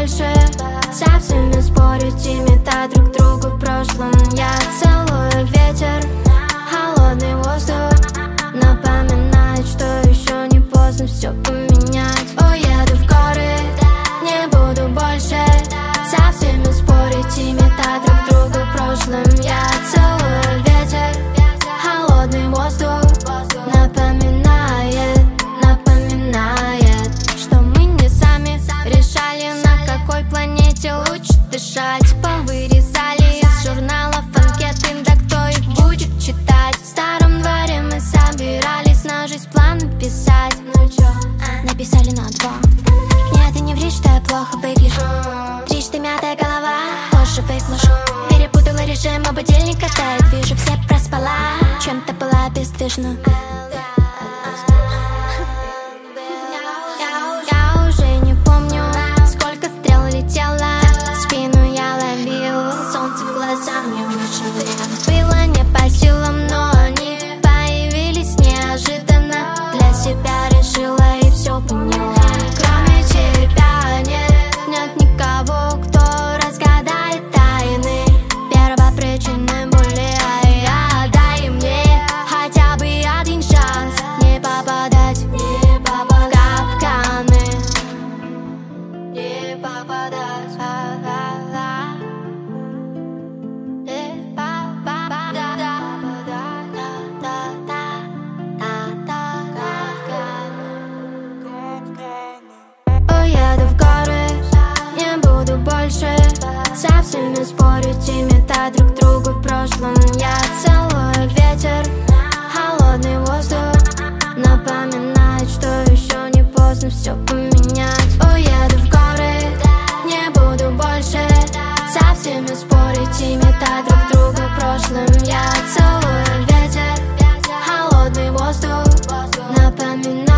больше со всеми спорить и метать друг другу в прошлом. Я целую ветер, холодный воздух, напоминает, что еще не поздно все поменять. Уеду в горы, не буду больше со всеми спорить и метать друг друга в прошлом. Я целую ветер, холодный воздух, напоминает, что мы не сами решали, на какой планете лучше дышать. Повырезали из журналов анкеты, да кто их будет читать? В старом дворе мы собирались на жизнь планы писать. Ну чё, написали на 2. Нет, ты не ври, что я плохо выгляжу. Трижды мятая голова, позже выгляжу. Перепутала режим, а будильник катает. Вижу, все проспала, чем-то была бездвижна. Я уже не помню, сколько стрел летело, спину я ловил, солнце в глаза мне вышло. Было не по силам, но они появились неожиданно. Для себя решила и все поняла. Кроме тебя нет никого, кто разгадает тайны первопричины боли. Дай мне хотя бы один шанс не попадать в капканы, не попадать. Уеду в горы, не буду больше со всеми спорить и метать друг другу в прошлом. Я целую ветер, холодный воздух, напоминает, что еще не поздно все поменять. Уеду в горы, не буду больше со всеми спорить и метать друг друга в прошлом. Я целую ветер, холодный воздух, напоминает.